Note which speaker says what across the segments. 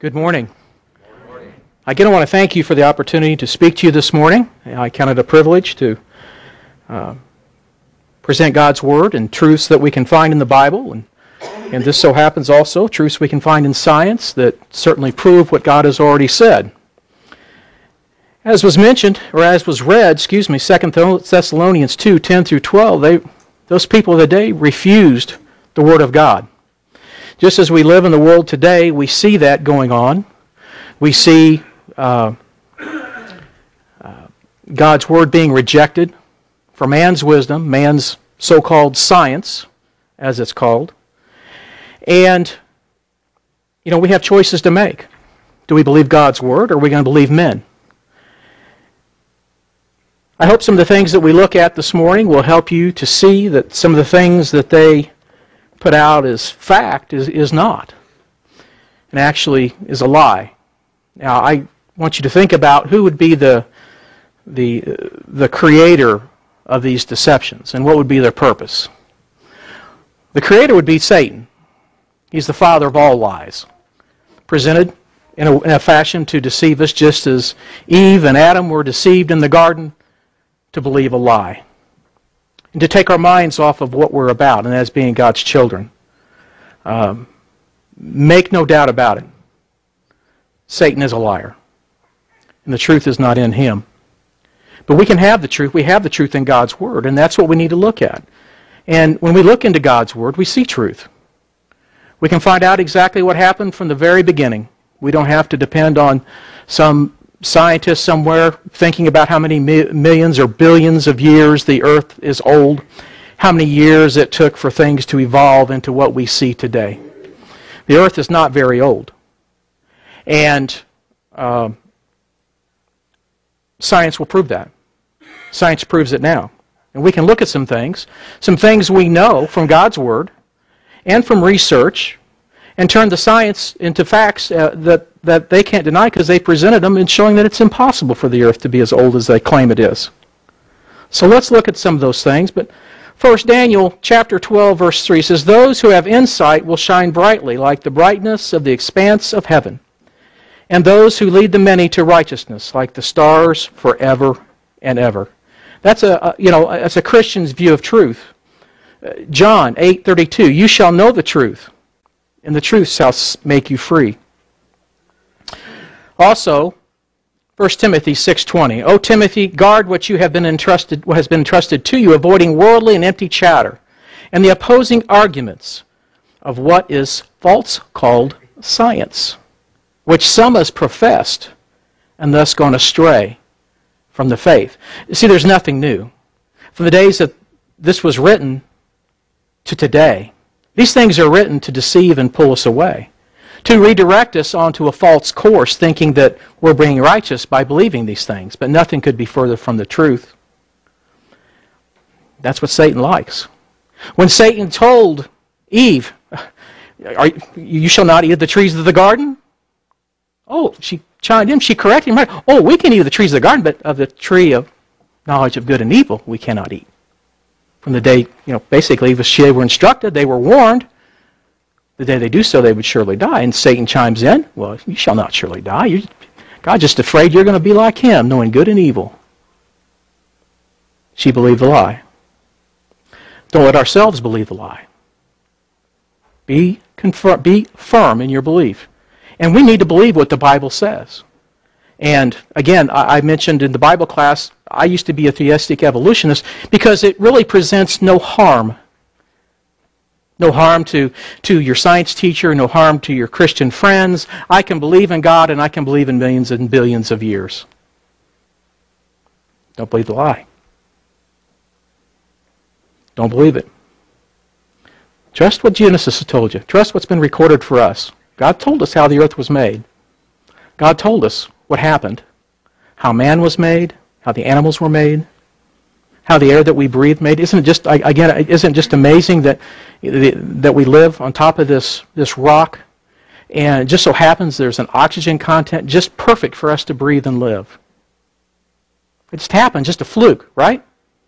Speaker 1: Good morning. Again, I want to thank you for the opportunity to speak to you this morning. I count it a privilege to present God's Word and truths that we can find in the Bible. And this so happens also, truths we can find in science that certainly prove what God has already said. As was mentioned, or as was read, 2 Thessalonians 2, 10 through 12, those people of the day refused the Word of God. Just as we live in the world today, we see that going on. We see God's Word being rejected for man's wisdom, man's so-called science, as it's called. And, we have choices to make. Do we believe God's Word, or are we going to believe men? I hope some of the things that we look at this morning will help you to see that some of the things that they put out as fact is not, and actually is a lie. Now, I want you to think about who would be the creator of these deceptions, and what would be their purpose. The creator would be Satan. He's the father of all lies, presented in a fashion to deceive us, just as Eve and Adam were deceived in the garden to believe a lie, and to take our minds off of what we're about, and as being God's children. Make no doubt about it. Satan is a liar, and the truth is not in him. But we can have the truth. We have the truth in God's Word, and that's what we need to look at. And when we look into God's Word, we see truth. We can find out exactly what happened from the very beginning. We don't have to depend on some scientist somewhere thinking about how many millions or billions of years the earth is old, how many years it took for things to evolve into what we see today. The earth is not very old. And science will prove that. Science proves it now. And we can look at some things we know from God's Word and from research, and turn the science into facts that they can't deny because they presented them in showing that it's impossible for the earth to be as old as they claim it is. So let's look at some of those things. But first, Daniel chapter 12, verse 3 says, "Those who have insight will shine brightly like the brightness of the expanse of heaven, and those who lead the many to righteousness like the stars forever and ever." That's a Christian's view of truth. John 8:32, "You shall know the truth, and the truth shall make you free." Also, 1 Timothy 6:20, "O Timothy, guard what has been entrusted to you, avoiding worldly and empty chatter, and the opposing arguments of what is false called science, which some has professed, and thus gone astray from the faith." You see, there's nothing new. From the days that this was written to today, these things are written to deceive and pull us away, to redirect us onto a false course, thinking that we're being righteous by believing these things. But nothing could be further from the truth. That's what Satan likes. When Satan told Eve, "You shall not eat of the trees of the garden," oh, she chimed in, she corrected him, right? "Oh, we can eat of the trees of the garden, but of the tree of knowledge of good and evil we cannot eat." From the day, basically, they were instructed, they were warned, the day they do so, they would surely die. And Satan chimes in, "Well, you shall not surely die. God's just afraid you're going to be like him, knowing good and evil." She believed the lie. Don't let ourselves believe the lie. Be firm in your belief. And we need to believe what the Bible says. And again, I mentioned in the Bible class, I used to be a theistic evolutionist because it really presents no harm. No harm to your science teacher, no harm to your Christian friends. I can believe in God, and I can believe in millions and billions of years. Don't believe the lie. Don't believe it. Trust what Genesis has told you. Trust what's been recorded for us. God told us how the earth was made. God told us what happened, how man was made, how the animals were made, how the air that we breathe made. Isn't it just amazing that we live on top of this rock, and it just so happens there's an oxygen content just perfect for us to breathe and live. It just happened, just a fluke, right?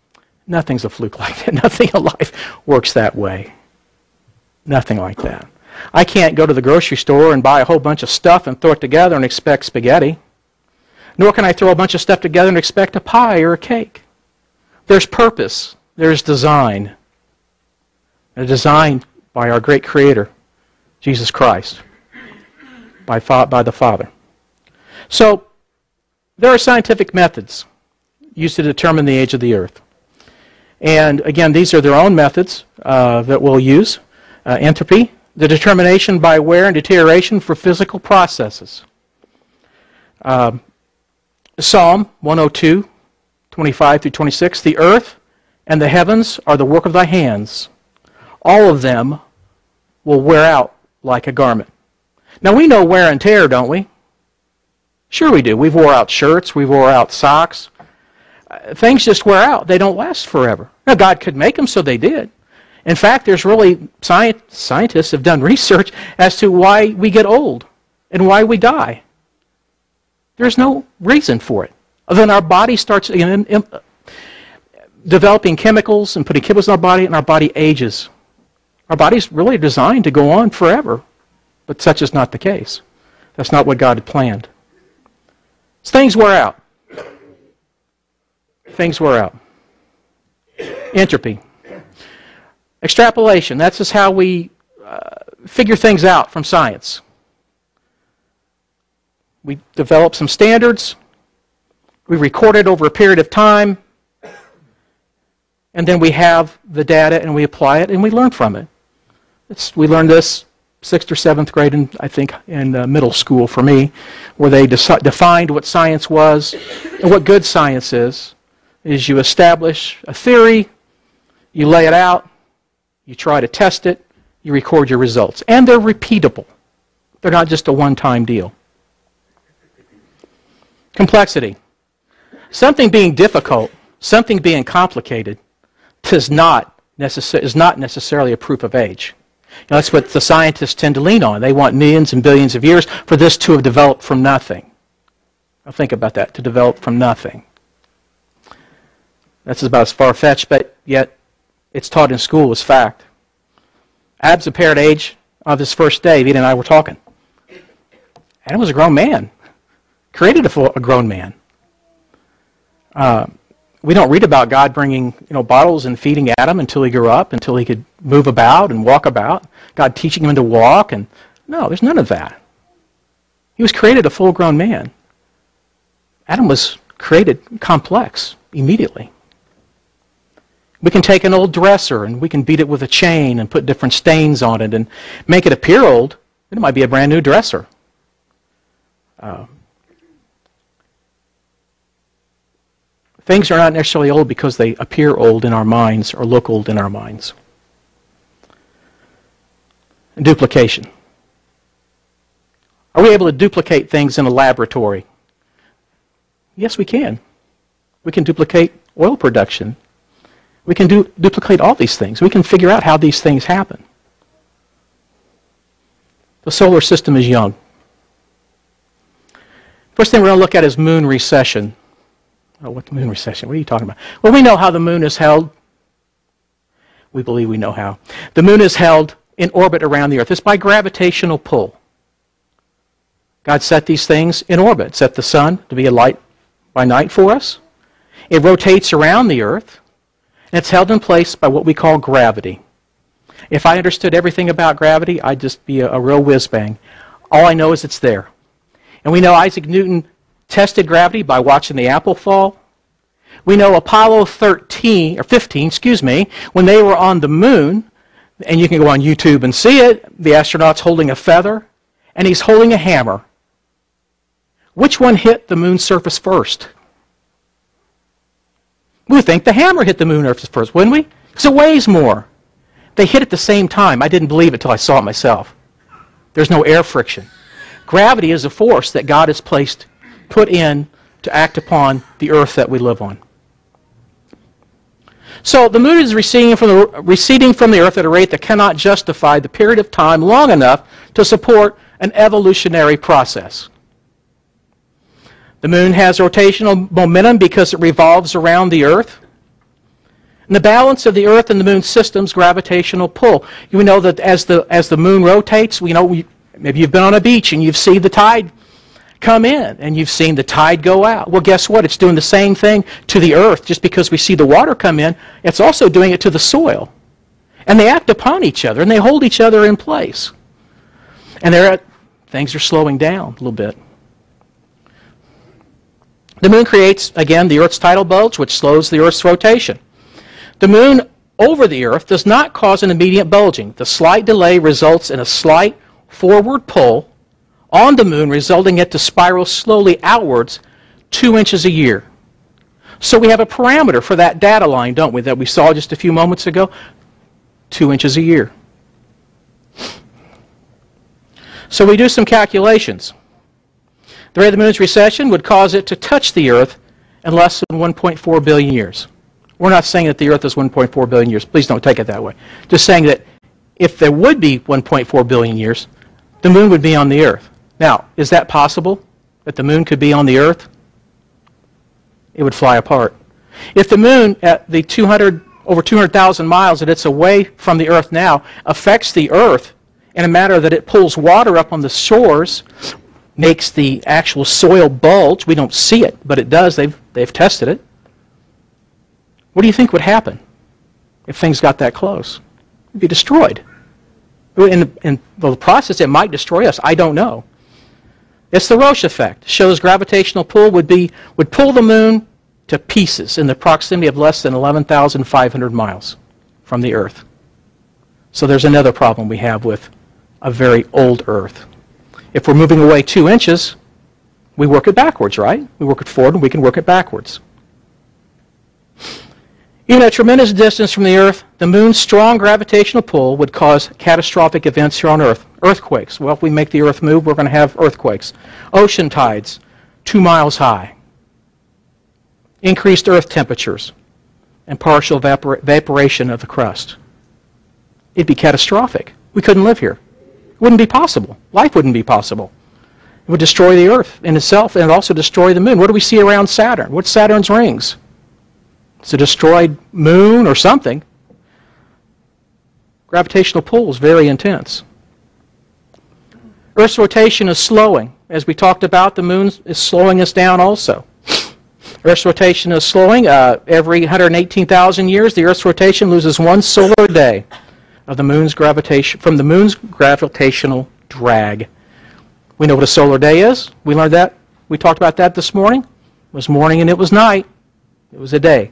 Speaker 1: Nothing's a fluke like that. Nothing in life works that way. Nothing like that. I can't go to the grocery store and buy a whole bunch of stuff and throw it together and expect spaghetti. Nor can I throw a bunch of stuff together and expect a pie or a cake. There's purpose. There's design. A design by our great Creator, Jesus Christ, by the Father. So, there are scientific methods used to determine the age of the earth. And again, these are their own methods that we'll use. Entropy, the determination by wear and deterioration for physical processes. Psalm 102, 25 through 26, the earth and the heavens are the work of thy hands. All of them will wear out like a garment. Now we know wear and tear, don't we? Sure we do. We've wore out shirts, we've wore out socks. Things just wear out. They don't last forever. Now God could make them, so they did. In fact, there's really, scientists have done research as to why we get old and why we die. There's no reason for it. Other than our body starts developing chemicals and putting chemicals in our body, and our body ages. Our body's really designed to go on forever, but such is not the case. That's not what God had planned. So things wear out. Things wear out. Entropy. Extrapolation. That's just how we figure things out from science. We develop some standards, we record it over a period of time, and then we have the data and we apply it and we learn from it. We learned this 6th or 7th grade, in middle school for me, where they defined what science was and what good science is you establish a theory, you lay it out, you try to test it, you record your results. And they're repeatable. They're not just a one-time deal. Complexity. Something being difficult, something being complicated, is not necessarily a proof of age. That's what the scientists tend to lean on. They want millions and billions of years for this to have developed from nothing. Now think about that, to develop from nothing. That's about as far-fetched, but yet it's taught in school as fact. Adam's apparent age of his first day, Vita and I were talking. Adam was a grown man. Created a grown man. We don't read about God bringing bottles and feeding Adam until he grew up, until he could move about and walk about. God teaching him to walk, and no, there's none of that. He was created a full-grown man. Adam was created complex immediately. We can take an old dresser and we can beat it with a chain and put different stains on it and make it appear old. It might be a brand new dresser. Things are not necessarily old because they appear old in our minds or look old in our minds. Duplication. Are we able to duplicate things in a laboratory? Yes, we can. We can duplicate oil production. We can duplicate all these things. We can figure out how these things happen. The solar system is young. First thing we're going to look at is moon recession. Oh, what moon recession? What are you talking about? Well, we know how the moon is held. We believe we know how. The moon is held in orbit around the earth. It's by gravitational pull. God set these things in orbit. Set the sun to be a light by night for us. It rotates around the earth. And it's held in place by what we call gravity. If I understood everything about gravity, I'd just be a real whiz-bang. All I know is it's there. And we know Isaac Newton tested gravity by watching the apple fall. We know Apollo 15, when they were on the moon, and you can go on YouTube and see it, the astronaut's holding a feather, and he's holding a hammer. Which one hit the moon's surface first? We would think the hammer hit the moon surface first, wouldn't we? Because it weighs more. They hit at the same time. I didn't believe it until I saw it myself. There's no air friction. Gravity is a force that God has put in to act upon the earth that we live on. So the moon is receding from the earth at a rate that cannot justify the period of time long enough to support an evolutionary process. The moon has rotational momentum because it revolves around the earth. And the balance of the Earth and the Moon system's gravitational pull. You know that as the Moon rotates, maybe you've been on a beach and you've seen the tide come in and you've seen the tide go out. Well, guess what? It's doing the same thing to the Earth. Just because we see the water come in, it's also doing it to the soil. And they act upon each other, and they hold each other in place. And things are slowing down a little bit. The Moon creates, again, the Earth's tidal bulge, which slows the Earth's rotation. The Moon over the Earth does not cause an immediate bulging. The slight delay results in a slight forward pull on the Moon, resulting it to spiral slowly outwards 2 inches a year. So we have a parameter for that data line, don't we, that we saw just a few moments ago? 2 inches a year. So we do some calculations. The rate of the Moon's recession would cause it to touch the Earth in less than 1.4 billion years. We're not saying that the Earth is 1.4 billion years. Please don't take it that way. Just saying that if there would be 1.4 billion years, the Moon would be on the Earth. Now, is that possible, that the Moon could be on the Earth? It would fly apart. If the Moon, at the over 200,000 miles that it's away from the Earth now, affects the Earth in a manner that it pulls water up on the shores, makes the actual soil bulge. We don't see it, but it does. They've tested it. What do you think would happen if things got that close? It would be destroyed. In the process, it might destroy us. I don't know. It's the Roche effect. It shows gravitational pull would pull the Moon to pieces in the proximity of less than 11,500 miles from the Earth. So there's another problem we have with a very old Earth. If we're moving away 2 inches, we work it backwards, right? We work it forward and we can work it backwards. Even at a tremendous distance from the Earth, the Moon's strong gravitational pull would cause catastrophic events here on Earth. Earthquakes. Well, if we make the Earth move, we're going to have earthquakes. Ocean tides, 2 miles high. Increased Earth temperatures and partial evaporation of the crust. It'd be catastrophic. We couldn't live here. It wouldn't be possible. Life wouldn't be possible. It would destroy the Earth in itself and also destroy the Moon. What do we see around Saturn? What's Saturn's rings? It's a destroyed moon or something. Gravitational pull is very intense. Earth's rotation is slowing. As we talked about, the Moon is slowing us down also. Earth's rotation is slowing. Every 118,000 years, the Earth's rotation loses 1 solar day of the Moon's gravitation from the Moon's gravitational drag. We know what a solar day is. We learned that. We talked about that this morning. It was morning and it was night. It was a day.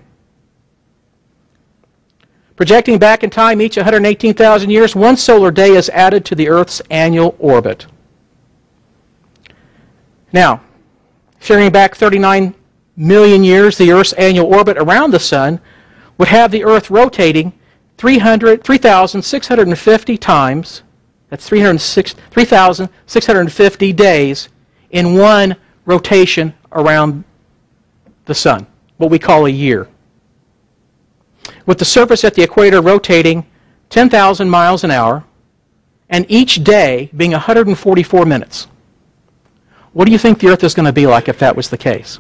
Speaker 1: Projecting back in time each 118,000 years, 1 solar day is added to the Earth's annual orbit. Now, carrying back 39 million years, the Earth's annual orbit around the Sun would have the Earth rotating 3,650 times. That's 3,650 days in one rotation around the Sun, what we call a year. With the surface at the equator rotating 10,000 miles an hour, and each day being 144 minutes. What do you think the Earth is going to be like if that was the case?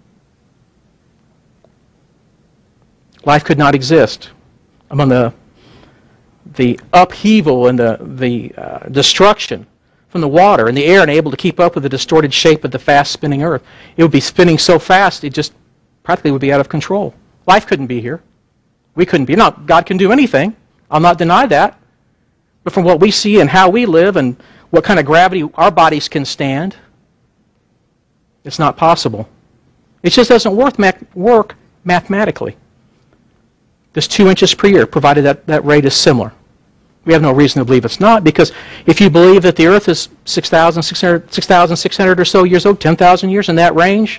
Speaker 1: Life could not exist among the upheaval and the destruction from the water and the air and able to keep up with the distorted shape of the fast-spinning Earth. It would be spinning so fast it just practically would be out of control. Life couldn't be here. We couldn't be. Now, God can do anything. I'll not deny that. But from what we see and how we live and what kind of gravity our bodies can stand, it's not possible. It just doesn't work mathematically. This 2 inches per year, provided that rate is similar. We have no reason to believe it's not, because if you believe that the Earth is 6,600 or so years old, 10,000 years, in that range,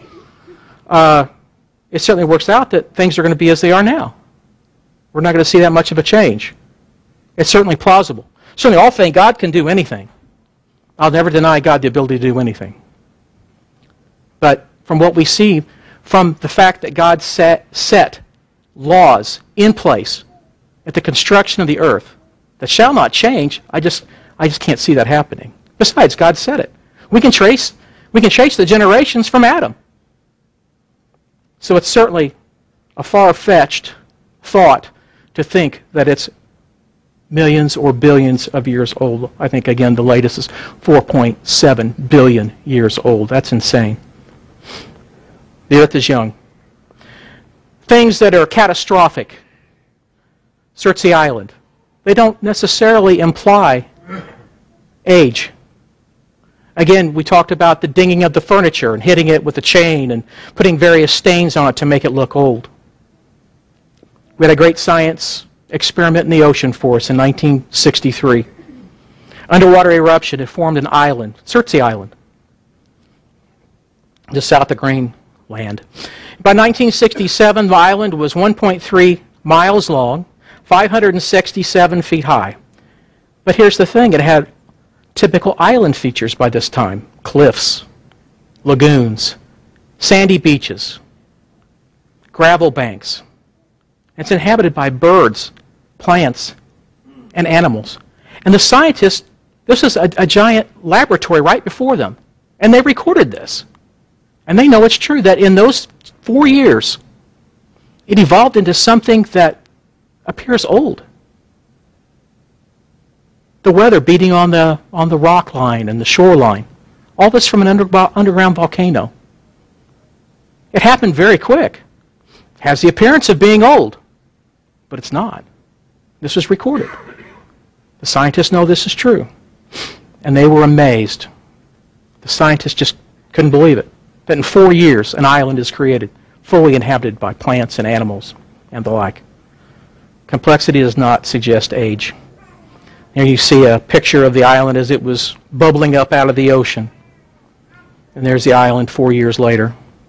Speaker 1: it certainly works out that things are going to be as they are now. We're not going to see that much of a change. It's certainly plausible. Certainly all think God can do anything. I'll never deny God the ability to do anything. But from what we see, from the fact that God set laws in place at the construction of the earth that shall not change, I just can't see that happening. Besides, God said it. We can trace the generations from Adam. So it's certainly a far-fetched thought to think that it's millions or billions of years old. I think, again, the latest is 4.7 billion years old. That's insane. The earth is young. Things that are catastrophic. Surtsey Island. They don't necessarily imply age. Again, we talked about the dinging of the furniture and hitting it with a chain and putting various stains on it to make it look old. We had a great science experiment in the ocean for us in 1963. Underwater eruption had formed an island, Surtsey Island, just south of Greenland. By 1967, the island was 1.3 miles long, 567 feet high. But here's the thing, it had typical island features by this time. Cliffs, lagoons, sandy beaches, gravel banks. It's inhabited by birds, plants, and animals. And the scientists, this is a giant laboratory right before them. And they recorded this. And they know it's true that in those 4 years, it evolved into something that appears old. The weather beating on the rock line and the shoreline. All this from an underground volcano. It happened very quick. It has the appearance of being old, but it's not. This was recorded. The scientists know this is true. And they were amazed. The scientists just couldn't believe it. That in 4 years, an island is created, fully inhabited by plants and animals and the like. Complexity does not suggest age. Here you see a picture of the island as it was bubbling up out of the ocean. And there's the island 4 years later.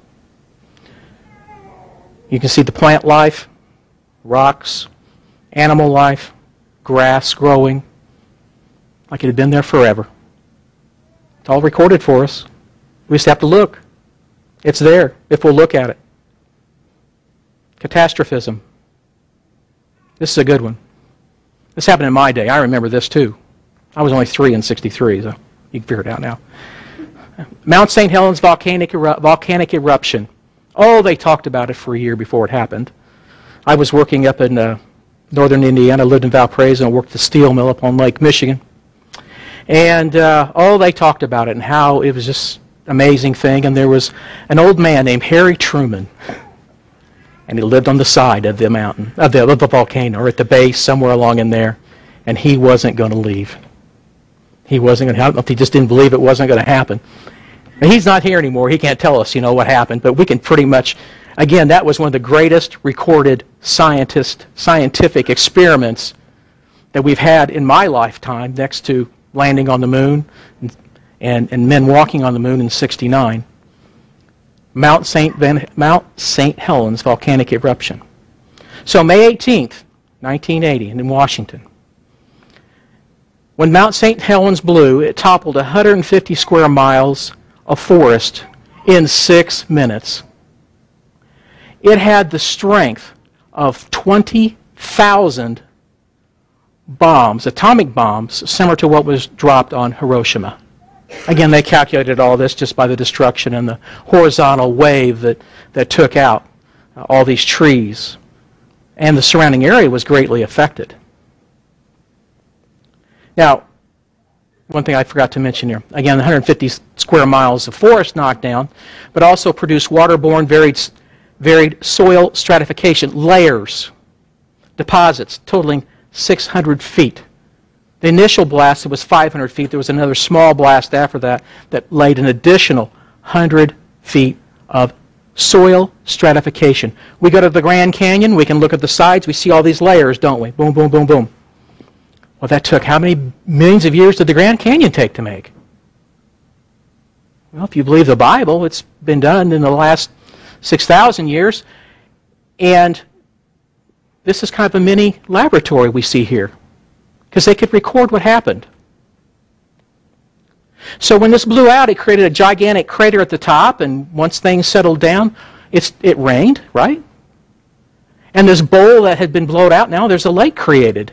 Speaker 1: You can see the plant life, rocks, animal life, grass growing, like it had been there forever. It's all recorded for us. We just have to look. It's there if we'll look at it. Catastrophism. This is a good one. This happened in my day. I remember this too. I was only 3 in 63, so you can figure it out now. Mount St. Helens volcanic eruption. Oh, they talked about it for a year before it happened. I was working up in northern Indiana, lived in Valparaiso, and worked at the steel mill up on Lake Michigan. And they talked about it and how it was just an amazing thing. And there was an old man named Harry Truman. And he lived on the side of the mountain, of the volcano, or at the base, somewhere along in there. And he wasn't going to leave. He wasn't going to. I don't know if he just didn't believe it wasn't going to happen. And he's not here anymore. He can't tell us, what happened. But we can pretty much, again, that was one of the greatest recorded scientific experiments that we've had in my lifetime, next to landing on the moon and men walking on the moon in '69. Mount St. Helens volcanic eruption. So May 18th, 1980, in Washington. When Mount St. Helens blew, it toppled 150 square miles of forest in 6 minutes. It had the strength of 20,000 bombs, atomic bombs, similar to what was dropped on Hiroshima. Again, they calculated all this just by the destruction and the horizontal wave that took out all these trees. And the surrounding area was greatly affected. Now, one thing I forgot to mention here. Again, 150 square miles of forest knocked down, but also produced waterborne varied soil stratification, layers, deposits totaling 600 feet. The initial blast, it was 500 feet. There was another small blast after that laid an additional 100 feet of soil stratification. We go to the Grand Canyon, we can look at the sides, we see all these layers, don't we? Boom, boom, boom, boom. Well, that took how many millions of years did the Grand Canyon take to make? Well, if you believe the Bible, it's been done in the last 6,000 years. And this is kind of a mini laboratory we see here, because they could record what happened. So when this blew out, it created a gigantic crater at the top, and once things settled down, it rained, right? And this bowl that had been blown out, now there's a lake created.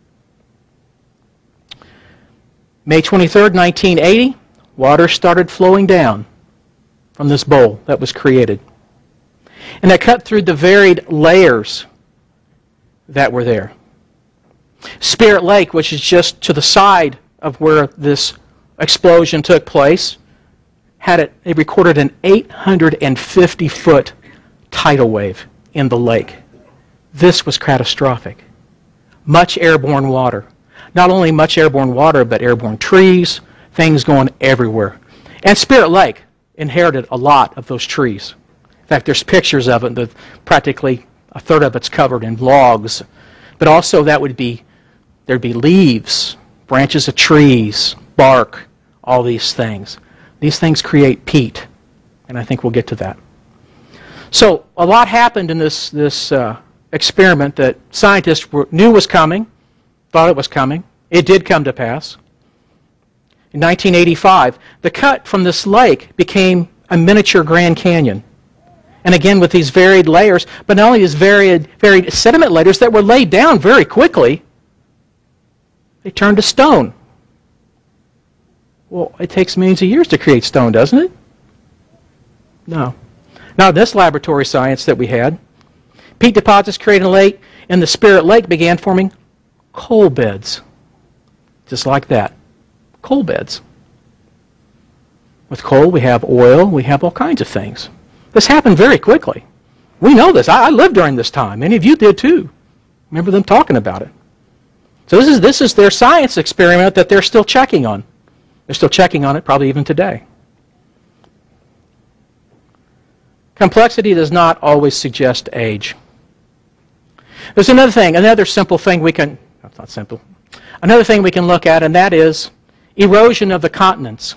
Speaker 1: May 23rd, 1980, water started flowing down from this bowl that was created. And that cut through the varied layers that were there. Spirit Lake, which is just to the side of where this explosion took place, it recorded an 850-foot tidal wave in the lake. This was catastrophic. Much airborne water. Not only much airborne water, but airborne trees, things going everywhere. And Spirit Lake inherited a lot of those trees. In fact, there's pictures of it that practically a third of it's covered in logs. But also there'd be leaves, branches of trees, bark, all these things. These things create peat, and I think we'll get to that. So a lot happened in this experiment that scientists knew was coming, thought it was coming. It did come to pass. In 1985, the cut from this lake became a miniature Grand Canyon. And again, with these varied layers, but not only these varied sediment layers that were laid down very quickly, they turned to stone. Well, it takes millions of years to create stone, doesn't it? No. Now, this laboratory science that we had, peat deposits created in the Spirit Lake began forming coal beds. Just like that. Coal beds. With coal, we have oil, we have all kinds of things. This happened very quickly. We know this. I lived during this time. Many of you did too. Remember them talking about it. So this is their science experiment that they're still checking on. They're still checking on it, probably even today. Complexity does not always suggest age. There's another simple thing we can, that's not simple, another thing we can look at, and that is erosion of the continents.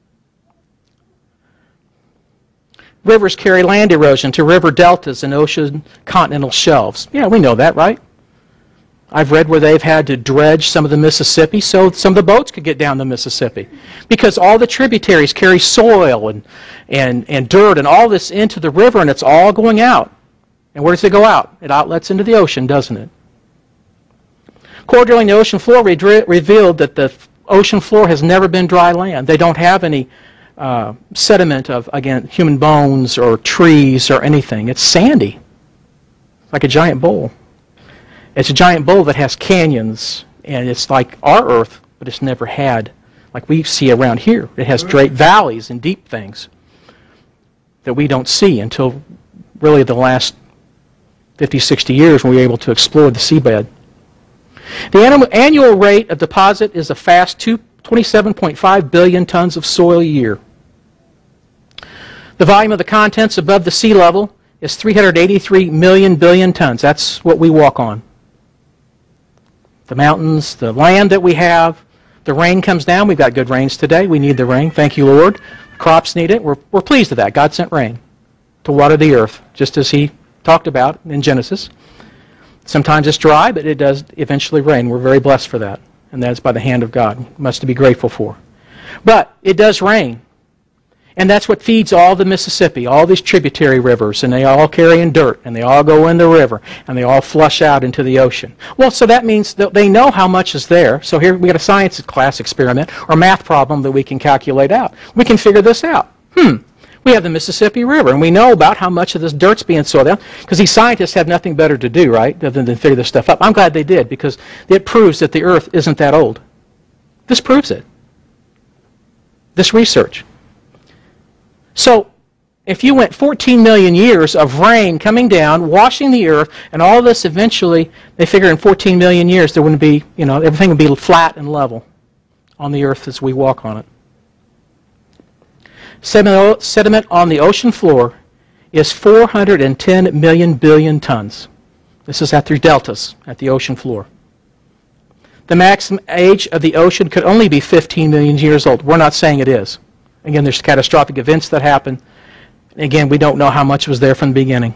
Speaker 1: Rivers carry land erosion to river deltas and ocean continental shelves. Yeah, we know that, right? I've read where they've had to dredge some of the Mississippi so some of the boats could get down the Mississippi. Because all the tributaries carry soil and dirt and all this into the river, and it's all going out. And where does it go out? It outlets into the ocean, doesn't it? Core drilling the ocean floor revealed that the ocean floor has never been dry land. They don't have any sediment of, again, human bones or trees or anything. It's sandy, like a giant bowl. It's a giant bowl that has canyons, and it's like our Earth, but it's never had, like we see around here. It has straight valleys and deep things that we don't see until really the last 50, 60 years when we were able to explore the seabed. The annual rate of deposit is a fast 27.5 billion tons of soil a year. The volume of the contents above the sea level is 383 million billion tons. That's what we walk on. The mountains, the land that we have, the rain comes down. We've got good rains today. We need the rain. Thank you, Lord. Crops need it. We're pleased with that. God sent rain to water the earth, just as He talked about in Genesis. Sometimes it's dry, but it does eventually rain. We're very blessed for that. And that's by the hand of God. Much to be grateful for. But it does rain. And that's what feeds all the Mississippi, all these tributary rivers, and they all carry in dirt, and they all go in the river, and they all flush out into the ocean. Well, so that means that they know how much is there. So here we got a science class experiment or math problem that we can calculate out. We can figure this out. We have the Mississippi River, and we know about how much of this dirt's being soiled out, because these scientists have nothing better to do, right, other than figure this stuff up. I'm glad they did, because it proves that the earth isn't that old. This proves it. This research. So, if you went 14 million years of rain coming down, washing the earth, and all this eventually, they figure in 14 million years there wouldn't be, everything would be flat and level on the earth as we walk on it. Sediment on the ocean floor is 410 million billion tons. This is at the deltas, at the ocean floor. The maximum age of the ocean could only be 15 million years old. We're not saying it is. Again, there's catastrophic events that happen. Again, we don't know how much was there from the beginning.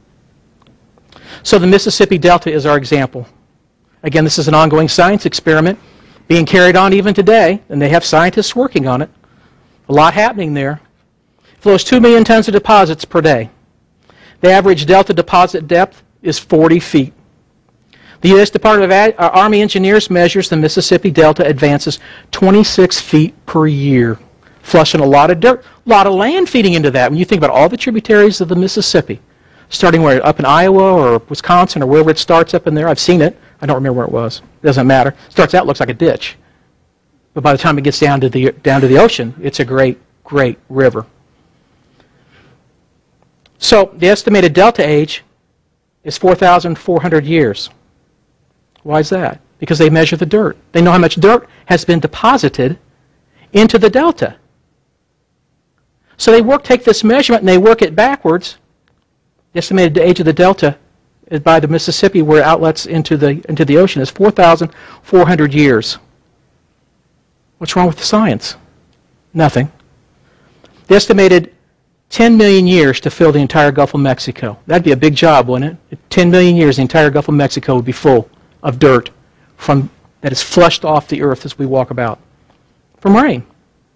Speaker 1: So the Mississippi Delta is our example. Again, this is an ongoing science experiment being carried on even today, and they have scientists working on it. A lot happening there. It flows 2 million tons of deposits per day. The average delta deposit depth is 40 feet. The U.S. Department of Army Engineers measures the Mississippi Delta advances 26 feet per year, flushing a lot of dirt, a lot of land feeding into that. When you think about all the tributaries of the Mississippi, starting where, up in Iowa or Wisconsin or wherever it starts up in there. I've seen it. I don't remember where it was. It doesn't matter. Starts out, looks like a ditch. But by the time it gets down to the ocean, it's a great, great river. So the estimated delta age is 4,400 years. Why is that? Because they measure the dirt. They know how much dirt has been deposited into the delta. So they take this measurement and they work it backwards. The estimated age of the delta by the Mississippi, where it outlets into the ocean, is 4,400 years. What's wrong with the science? Nothing. The estimated 10 million years to fill the entire Gulf of Mexico. That'd be a big job, wouldn't it? 10 million years, the entire Gulf of Mexico would be full of dirt that is flushed off the earth as we walk about from rain.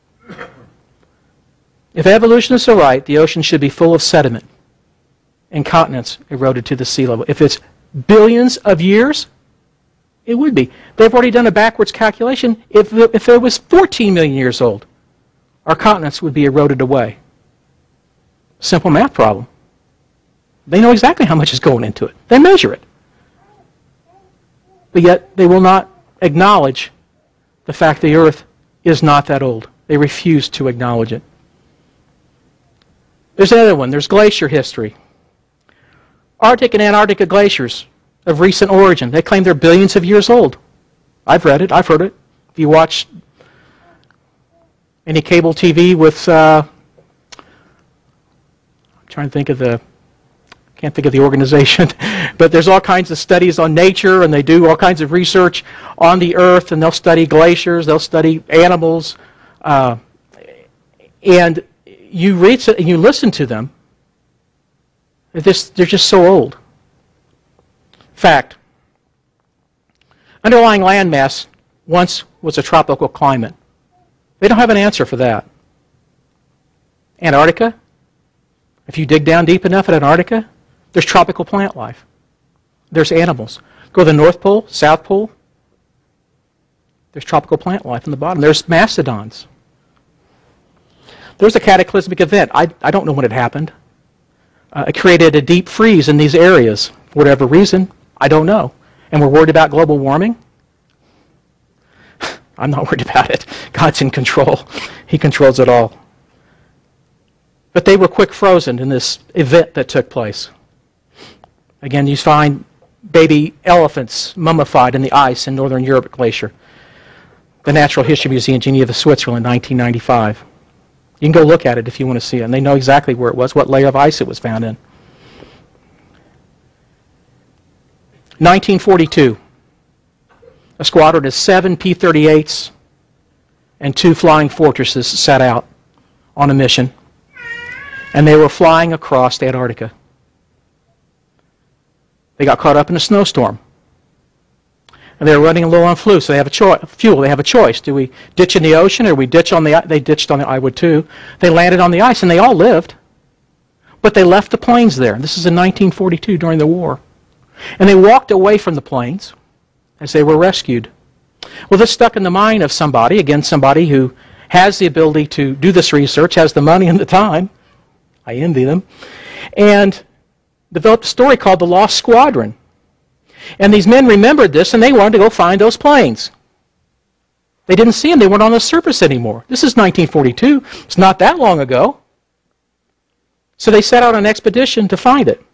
Speaker 1: If evolutionists are right, the ocean should be full of sediment and continents eroded to the sea level. If it's billions of years, it would be. They've already done a backwards calculation. If it was 14 million years old, our continents would be eroded away. Simple math problem. They know exactly how much is going into it. They measure it. But yet they will not acknowledge the fact the earth is not that old. They refuse to acknowledge it. There's another one. There's glacier history. Arctic and Antarctica glaciers of recent origin. They claim they're billions of years old. I've read it. I've heard it. If you watch any cable TV with, I'm trying to think of can't think of the organization, but there's all kinds of studies on nature, and they do all kinds of research on the earth, and they'll study glaciers, they'll study animals, and you read and you listen to them. They're just so old. Fact. Underlying landmass once was a tropical climate. They don't have an answer for that. Antarctica? If you dig down deep enough at Antarctica, there's tropical plant life. There's animals. Go to the North Pole, South Pole, there's tropical plant life in the bottom. There's mastodons. There's a cataclysmic event. I don't know when it happened. It created a deep freeze in these areas. For whatever reason, I don't know. And we're worried about global warming? I'm not worried about it. God's in control. He controls it all. But they were quick frozen in this event that took place. Again, you find baby elephants mummified in the ice in Northern Europe glacier. The Natural History Museum in Geneva, Switzerland, 1995. You can go look at it if you want to see it. And they know exactly where it was, what layer of ice it was found in. 1942. A squadron of 7 P-38s and 2 Flying Fortresses set out on a mission. And they were flying across Antarctica. They got caught up in a snowstorm. And they were running a little on fuel, so they have a choice. Do we ditch in the ocean or we ditch on the ice? They ditched on the I would too. They landed on the ice, and they all lived. But they left the planes there. This is in 1942 during the war. And they walked away from the planes as they were rescued. Well, this stuck in the mind of somebody, again, somebody who has the ability to do this research, has the money and the time. I envy them. And developed a story called The Lost Squadron. And these men remembered this, and they wanted to go find those planes. They didn't see them. They weren't on the surface anymore. This is 1942. It's not that long ago. So they set out on an expedition to find it.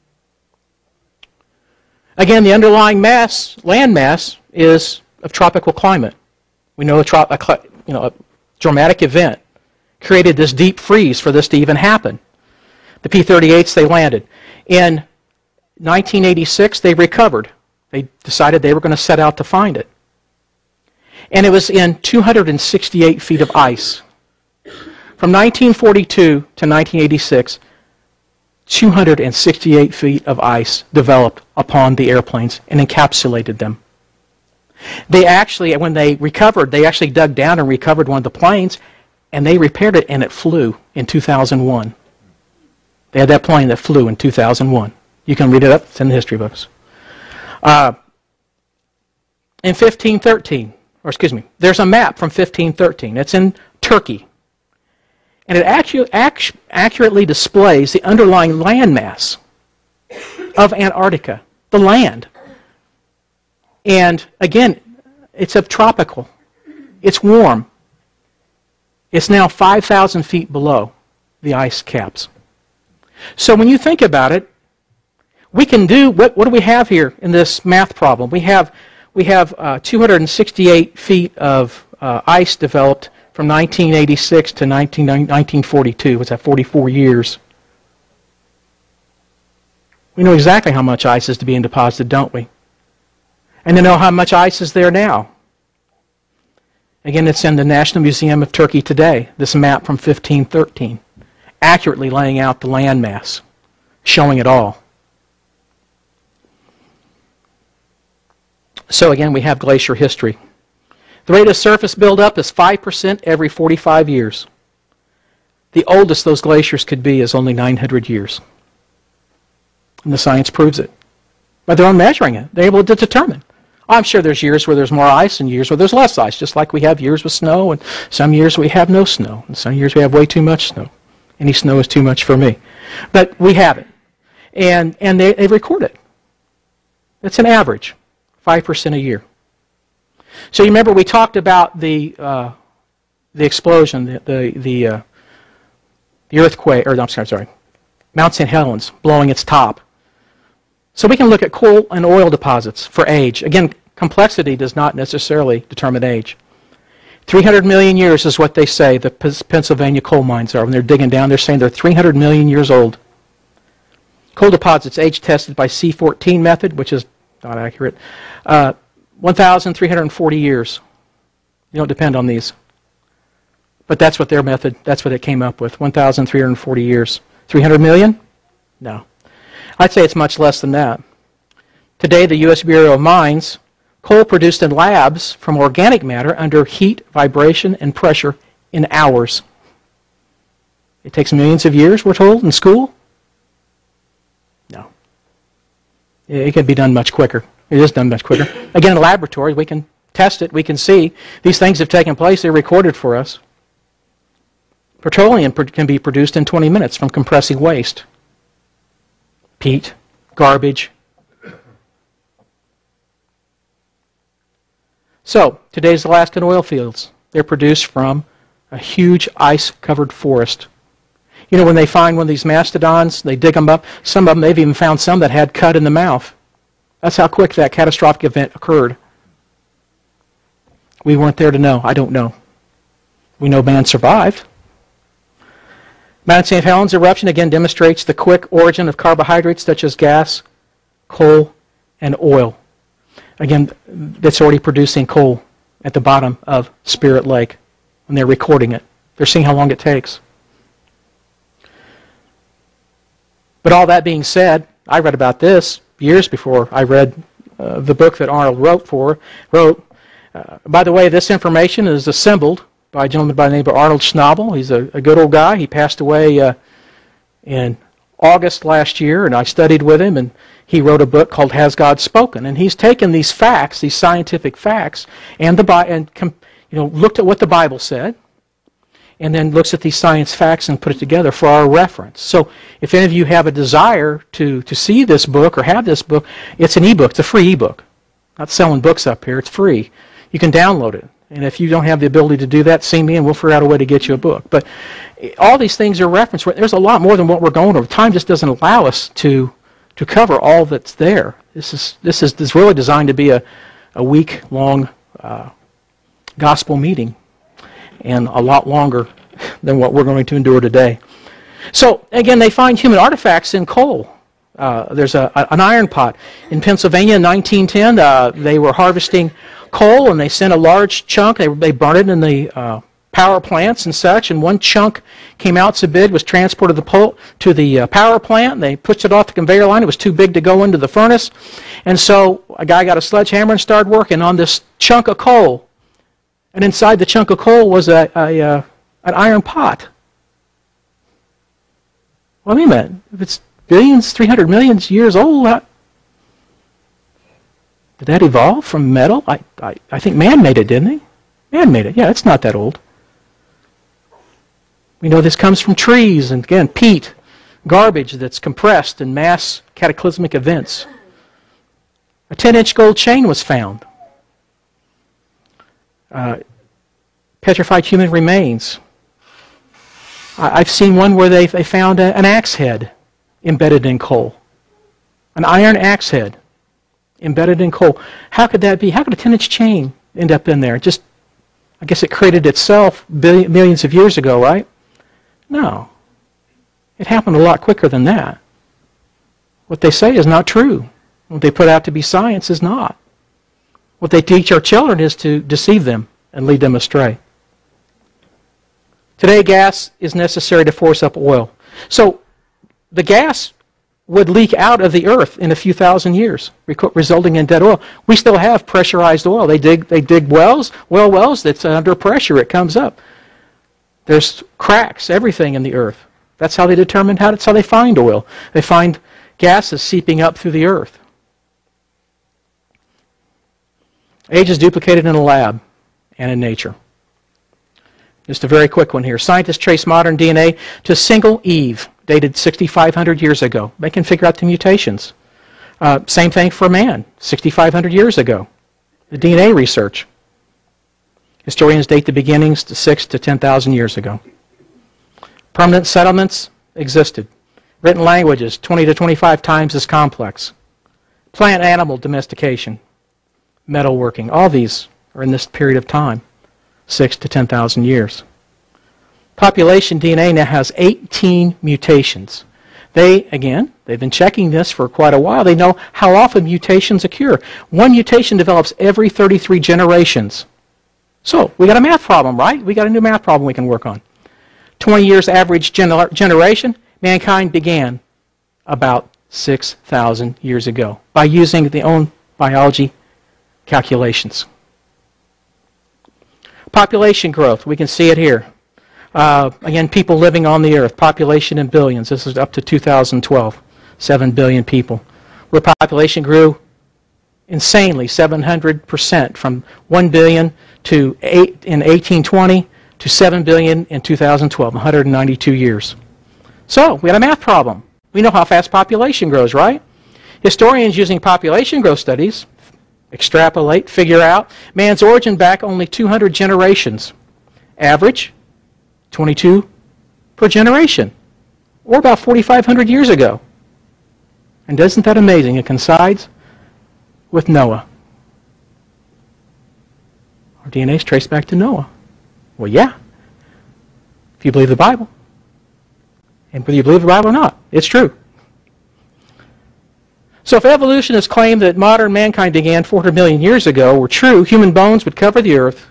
Speaker 1: Again, the underlying land mass, is of tropical climate. We know a dramatic event created this deep freeze for this to even happen. The P-38s, they landed. In 1986, they recovered. They decided they were going to set out to find it. And it was in 268 feet of ice. From 1942 to 1986, 268 feet of ice developed upon the airplanes and encapsulated them. They actually, when they recovered, they actually dug down and recovered one of the planes, and they repaired it, and it flew in 2001. They had that plane that flew in 2001. You can read it up. It's in the history books. In 1513, there's a map from 1513. It's in Turkey. And it accurately displays the underlying landmass of Antarctica, the land. And again, it's subtropical. It's warm. It's now 5,000 feet below the ice caps. So when you think about it, we can do, what do we have here in this math problem? We have 268 feet of ice developed from 1986 to 1942. What's that, 44 years? We know exactly how much ice is to be deposited, don't we? And to know how much ice is there now. Again, it's in the National Museum of Turkey today, this map from 1513, accurately laying out the landmass, showing it all. So again, we have glacier history. The rate of surface buildup is 5% every 45 years. The oldest those glaciers could be is only 900 years. And the science proves it. By their own measuring it, they're able to determine. I'm sure there's years where there's more ice and years where there's less ice, just like we have years with snow, and some years we have no snow, and some years we have way too much snow. Any snow is too much for me. But we have it. And they record it. It's an average, 5% a year. So you remember we talked about the explosion, the earthquake, or I'm sorry, Mount St. Helens blowing its top. So we can look at coal and oil deposits for age. Again, complexity does not necessarily determine age. 300 million years is what they say the Pennsylvania coal mines are. When they're digging down, they're saying they're 300 million years old. Coal deposits age tested by C14 method, which is not accurate, 1,340 years. You don't depend on these. But that's what their method, that's what it came up with, 1,340 years. 300 million? No. I'd say it's much less than that. Today, the U.S. Bureau of Mines, coal produced in labs from organic matter under heat, vibration, and pressure in hours. It takes millions of years, we're told, in school? No. It can be done much quicker. It is done much quicker. Again, in a laboratory, we can test it. We can see these things have taken place. They're recorded for us. Petroleum can be produced in 20 minutes from compressing waste. Peat, garbage. So, today's Alaskan oil fields. They're produced from a huge ice-covered forest. You know, when they find one of these mastodons, they dig them up. Some of them, they've even found some that had cut in the mouth. That's how quick that catastrophic event occurred. We weren't there to know. I don't know. We know man survived. Mount St. Helens eruption again demonstrates the quick origin of carbohydrates such as gas, coal, and oil. Again, that's already producing coal at the bottom of Spirit Lake, and they're recording it. They're seeing how long it takes. But all that being said, I read about this years before I read the book that Arnold wrote. By the way, this information is assembled by a gentleman by the name of Arnold Schnabel. He's a good old guy. He passed away in August last year, and I studied with him, and he wrote a book called Has God Spoken? And he's taken these facts, these scientific facts, and looked at what the Bible said, and then looks at these science facts and put it together for our reference. So if any of you have a desire to see this book or have this book, it's an ebook. It's a free ebook. Not selling books up here. It's free. You can download it. And if you don't have the ability to do that, see me and we'll figure out a way to get you a book. But all these things are referenced. There's a lot more than what we're going over. Time just doesn't allow us to cover all that's there. This is really designed to be a week-long gospel meeting, and a lot longer than what we're going to endure today. So, again, they find human artifacts in coal. There's an iron pot. In Pennsylvania in 1910, they were harvesting coal, and they sent a large chunk. They burned it in the power plants and such, and one chunk came out so big, was transported to the power plant. They pushed it off the conveyor line. It was too big to go into the furnace. And so a guy got a sledgehammer and started working on this chunk of coal. And inside the chunk of coal was an iron pot. Well, wait a minute. If it's billions, 300 million years old, did that evolve from metal? I think man made it, didn't he? Man made it. Yeah, it's not that old. We know this comes from trees, and again, peat, garbage that's compressed in mass cataclysmic events. A 10-inch gold chain was found. Petrified human remains. I've seen one where they found an axe head embedded in coal. An iron axe head embedded in coal. How could that be? How could a 10-inch chain end up in there? I guess it created itself millions of years ago, right? No. It happened a lot quicker than that. What they say is not true. What they put out to be science is not. What they teach our children is to deceive them and lead them astray. Today, gas is necessary to force up oil. So the gas would leak out of the earth in a few thousand years, resulting in dead oil. We still have pressurized oil. They dig wells, oil wells that's under pressure. It comes up. There's cracks, everything in the earth. That's how they determine that's how they find oil. They find gases seeping up through the earth. Age is duplicated in a lab and in nature. Just a very quick one here. Scientists trace modern DNA to a single Eve, dated 6,500 years ago. They can figure out the mutations. Same thing for man, 6,500 years ago. The DNA research. Historians date the beginnings to 6,000 to 10,000 years ago. Permanent settlements existed. Written languages, 20 to 25 times as complex. Plant-animal domestication. Metalworking. All these are in this period of time, 6,000 to 10,000 years. Population DNA now has 18 mutations. They've been checking this for quite a while. They know how often mutations occur. One mutation develops every 33 generations. So, we got a math problem, right? We got a new math problem we can work on. 20 years average generation, mankind began about 6,000 years ago by using their own biology calculations. Population growth, we can see it here. Again, people living on the earth, population in billions. This is up to 2012, 7 billion people. Where population grew insanely, 700%, from 1 billion in 1820 to 7 billion in 2012, 192 years. So, we had a math problem. We know how fast population grows, right? Historians using population growth studies extrapolate, figure out man's origin back only 200 generations. Average, 22 per generation, or about 4,500 years ago. And isn't that amazing? It coincides with Noah. Our DNA is traced back to Noah. Well, yeah, if you believe the Bible. And whether you believe the Bible or not, it's true. So if evolutionists claim that modern mankind began 400 million years ago were true, human bones would cover the earth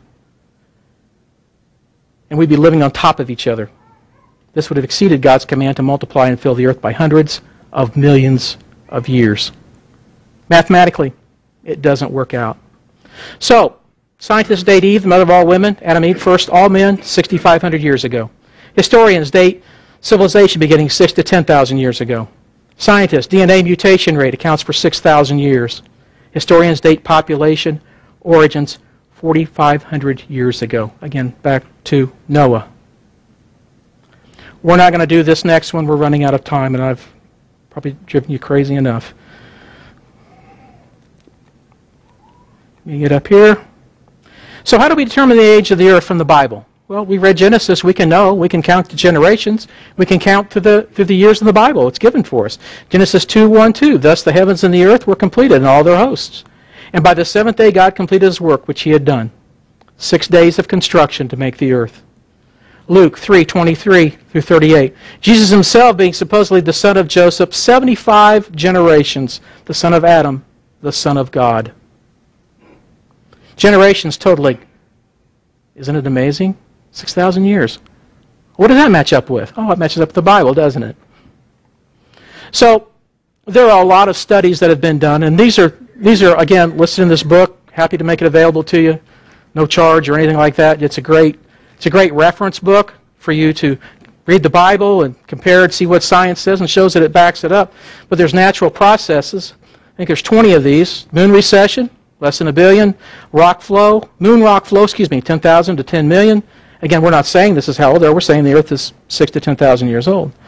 Speaker 1: and we'd be living on top of each other. This would have exceeded God's command to multiply and fill the earth by hundreds of millions of years. Mathematically, it doesn't work out. So, scientists date Eve, the mother of all women, Adam and Eve, first all men, 6,500 years ago. Historians date civilization beginning 6,000 to 10,000 years ago. Scientists, DNA mutation rate accounts for 6,000 years. Historians date population origins 4,500 years ago. Again, back to Noah. We're not going to do this next one. We're running out of time, and I've probably driven you crazy enough. Let me get up here. So how do we determine the age of the earth from the Bible? Well, we read Genesis. We can know. We can count the generations. We can count through the years in the Bible. It's given for us. Genesis 2:1-2. Thus the heavens and the earth were completed and all their hosts. And by the seventh day God completed his work which he had done. 6 days of construction to make the earth. Luke 3:23-38. Jesus himself being supposedly the son of Joseph, 75 generations, the son of Adam, the son of God. Generations totaling, isn't it amazing? 6,000 years. What does that match up with? Oh, it matches up with the Bible, doesn't it? So, there are a lot of studies that have been done, and these are again listed in this book. Happy to make it available to you, no charge or anything like that. It's a great reference book for you to read the Bible and compare it, see what science says, and shows that it backs it up. But there's natural processes. I think there's 20 of these. Moon recession, less than 1 billion. Moon rock flow, 10,000 to 10 million. Again, we're not saying this is how old they are. We're saying the Earth is 6,000 to 10,000 years old.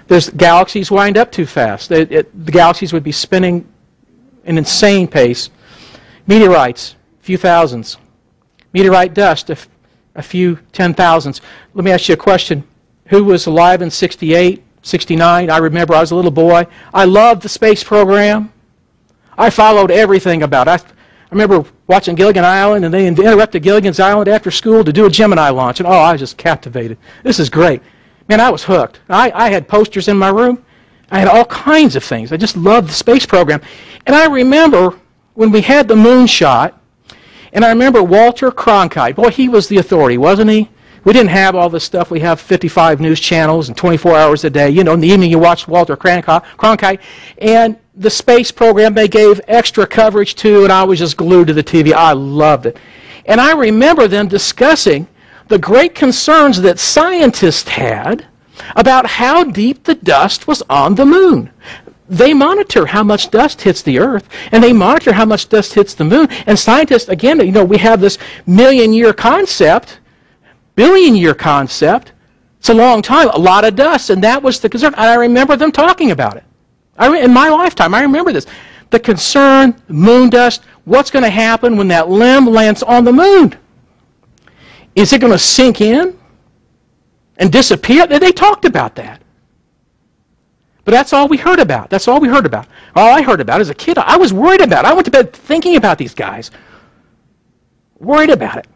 Speaker 1: There's galaxies wind up too fast. The galaxies would be spinning an insane pace. Meteorites, a few thousands. Meteorite dust, a few 10,000s. Let me ask you a question. Who was alive in 68, 69? I remember I was a little boy. I loved the space program. I followed everything about it. I remember watching Gilligan Island, and they interrupted Gilligan's Island after school to do a Gemini launch, and I was just captivated. This is great. Man, I was hooked. I had posters in my room. I had all kinds of things. I just loved the space program. And I remember when we had the moon shot, and I remember Walter Cronkite. Boy, he was the authority, wasn't he? We didn't have all this stuff. We have 55 news channels and 24 hours a day. You know, in the evening you watched Walter Cronkite. And the space program they gave extra coverage to, and I was just glued to the TV. I loved it. And I remember them discussing the great concerns that scientists had about how deep the dust was on the moon. They monitor how much dust hits the Earth, and they monitor how much dust hits the moon. And scientists, again, you know, we have this million-year concept, billion-year concept. It's a long time, a lot of dust, and that was the concern. And I remember them talking about it. In my lifetime, I remember this. The concern, moon dust, what's going to happen when that limb lands on the moon? Is it going to sink in and disappear? They talked about that. But that's all we heard about. That's all we heard about. All I heard about as a kid, I was worried about it. I went to bed thinking about these guys. Worried about it.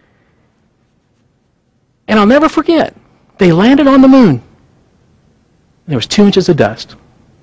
Speaker 1: And I'll never forget, they landed on the moon. There was 2 inches of dust.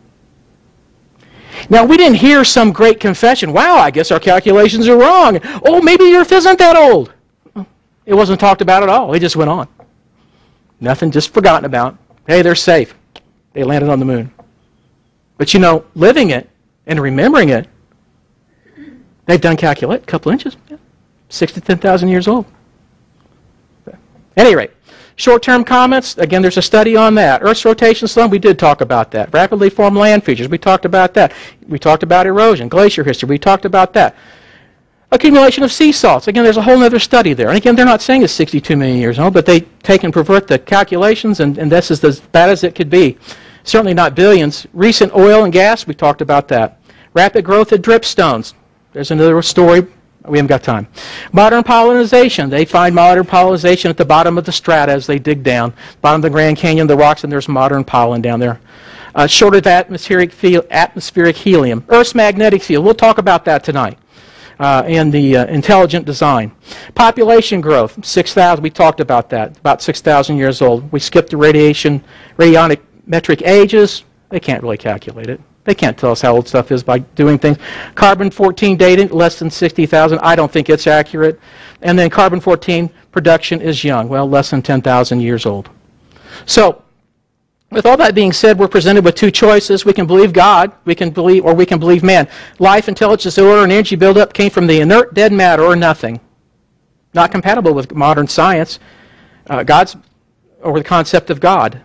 Speaker 1: Now, we didn't hear some great confession. Wow, I guess our calculations are wrong. Oh, maybe the Earth isn't that old. It wasn't talked about at all. It just went on. Nothing, just forgotten about. Hey, they're safe. They landed on the moon. But you know, living it and remembering it, they've done calculate, a couple inches, 6 to 10,000 years old. At any rate, short-term comments, again, there's a study on that. Earth's rotation slump, we did talk about that. Rapidly formed land features, we talked about that. We talked about erosion, glacier history, we talked about that. Accumulation of sea salts. Again, there's a whole other study there. And again, they're not saying it's 62 million years old, but they take and pervert the calculations, and this is as bad as it could be. Certainly not billions. Recent oil and gas, we talked about that. Rapid growth of dripstones. There's another story. We haven't got time. Modern pollinization. They find modern pollinization at the bottom of the strata as they dig down. Bottom of the Grand Canyon, the rocks, and there's modern pollen down there. Shortage of atmospheric helium. Earth's magnetic field. We'll talk about that tonight. And the intelligent design. Population growth, 6,000, we talked about that, about 6,000 years old. We skipped the radiometric ages. They can't really calculate it. They can't tell us how old stuff is by doing things. Carbon-14 dating, less than 60,000. I don't think it's accurate. And then carbon-14 production is young, well, less than 10,000 years old. So, with all that being said, we're presented with 2 choices. We can believe God, we can believe man. Life, intelligence, order, and energy buildup came from the inert dead matter or nothing. Not compatible with modern science. God's, or the concept of God.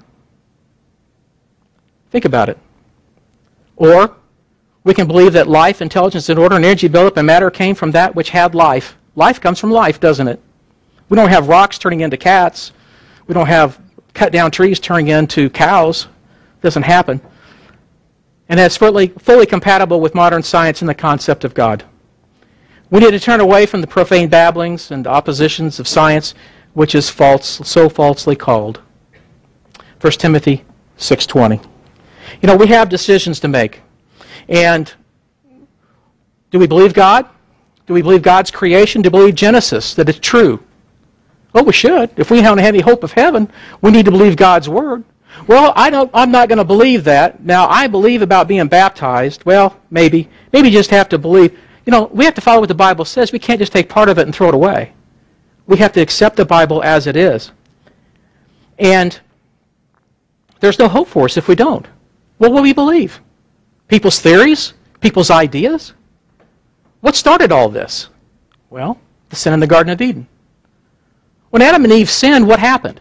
Speaker 1: Think about it. Or we can believe that life, intelligence, and order, and energy buildup and matter came from that which had life. Life comes from life, doesn't it? We don't have rocks turning into cats. We don't have cut down trees turning into cows. Doesn't happen. And that's fully compatible with modern science and the concept of God. We need to turn away from the profane babblings and oppositions of science, which is false, so falsely called. 1 Timothy 6:20. You know, we have decisions to make. And do we believe God? Do we believe God's creation? Do we believe Genesis, that it's true? Well, we should. If we don't have any hope of heaven, we need to believe God's Word. Well, I'm not going to believe that. Now, I believe about being baptized. Well, maybe. Maybe you just have to believe. You know, we have to follow what the Bible says. We can't just take part of it and throw it away. We have to accept the Bible as it is. And there's no hope for us if we don't. What will we believe? People's theories? People's ideas? What started all this? Well, the sin in the Garden of Eden. When Adam and Eve sinned, what happened?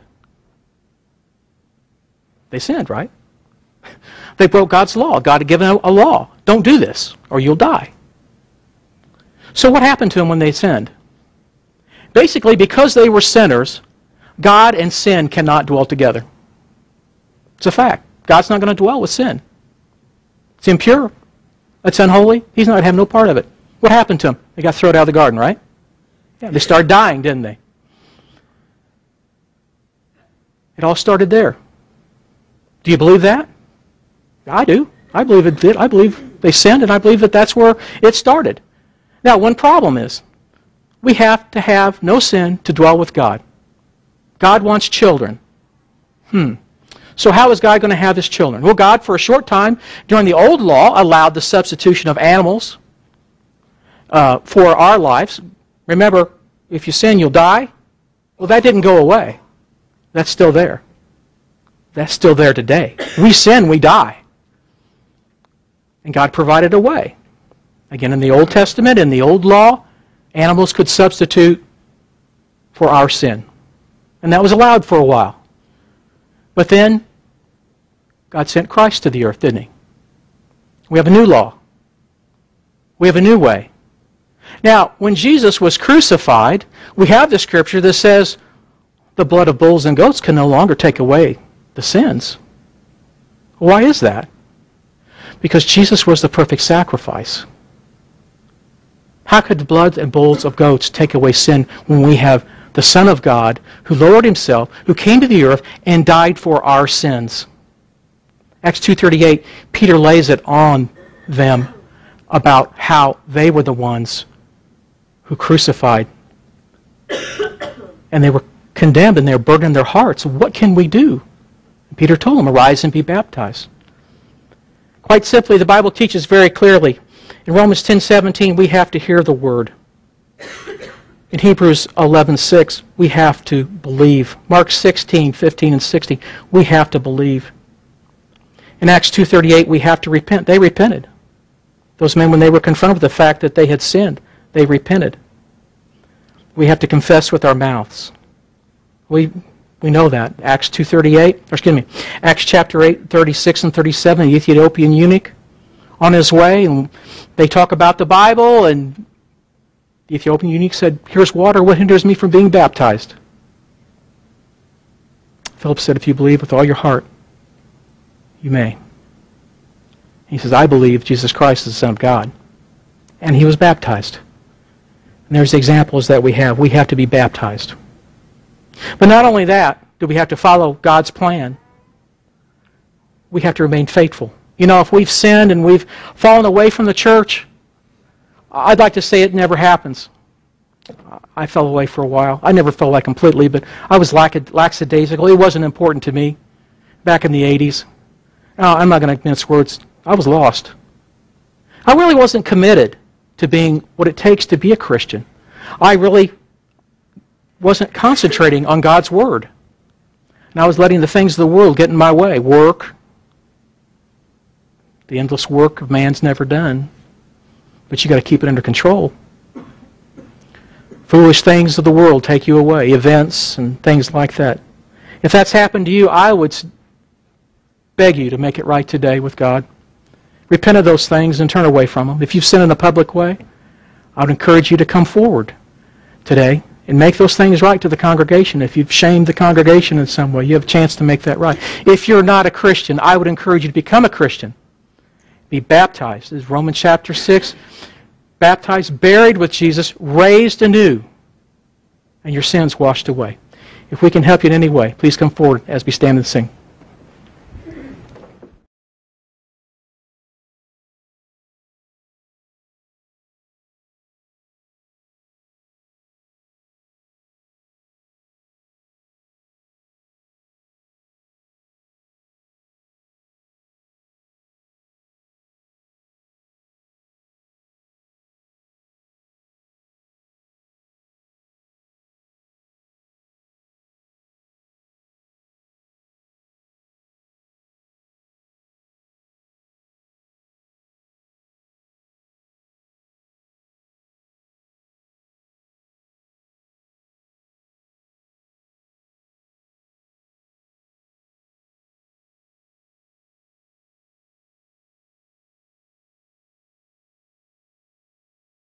Speaker 1: They sinned, right? They broke God's law. God had given a law. Don't do this, or you'll die. So what happened to them when they sinned? Basically, because they were sinners, God and sin cannot dwell together. It's a fact. God's not going to dwell with sin. It's impure. It's unholy. He's not going to have no part of it. What happened to them? They got thrown out of the garden, right? Yeah, they started dying, didn't they? It all started there. Do you believe that? I do. I believe it did. I believe they sinned, and I believe that that's where it started. Now, one problem is we have to have no sin to dwell with God. God wants children. So how is God going to have His children? Well, God, for a short time, during the old law, allowed the substitution of animals for our lives. Remember, if you sin, you'll die. Well, that didn't go away. That's still there. That's still there today. We sin, we die. And God provided a way. Again, in the Old Testament, in the Old Law, animals could substitute for our sin. And that was allowed for a while. But then, God sent Christ to the earth, didn't He? We have a new law. We have a new way. Now, when Jesus was crucified, we have the scripture that says the blood of bulls and goats can no longer take away the sins. Why is that? Because Jesus was the perfect sacrifice. How could the blood and bulls of goats take away sin when we have the Son of God who lowered Himself, who came to the earth and died for our sins? Acts 2:38, Peter lays it on them about how they were the ones who crucified. And they were condemned and they were burdened in their hearts. What can we do? And Peter told them, arise and be baptized. Quite simply, the Bible teaches very clearly. In Romans 10:17, we have to hear the Word. In Hebrews 11:6, we have to believe. Mark 16:15 and 16, we have to believe. In Acts 2:38, we have to repent. They repented. Those men, when they were confronted with the fact that they had sinned, they repented. We have to confess with our mouths. We know that. Acts 2:38, Acts chapter 8, 36 and 37, the Ethiopian eunuch on his way, and they talk about the Bible, and the Ethiopian eunuch said, here's water, what hinders me from being baptized? Philip said, if you believe with all your heart, you may. He says, I believe Jesus Christ is the Son of God. And he was baptized. And there's the examples that we have. We have to be baptized. But not only that, do we have to follow God's plan. We have to remain faithful. You know, if we've sinned and we've fallen away from the church, I'd like to say it never happens. I fell away for a while. I never fell away completely, but I was lackadaisical. It wasn't important to me back in the 80s. I'm not going to mince words. I was lost. I really wasn't committed to being what it takes to be a Christian. I really wasn't concentrating on God's Word. And I was letting the things of the world get in my way. Work. The endless work of man's never done. But you've got to keep it under control. Foolish things of the world take you away. Events and things like that. If that's happened to you, I would beg you to make it right today with God. Repent of those things and turn away from them. If you've sinned in a public way, I would encourage you to come forward today and make those things right to the congregation. If you've shamed the congregation in some way, you have a chance to make that right. If you're not a Christian, I would encourage you to become a Christian. Be baptized. This is Romans chapter 6. Baptized, buried with Jesus, raised anew, and your sins washed away. If we can help you in any way, please come forward as we stand and sing.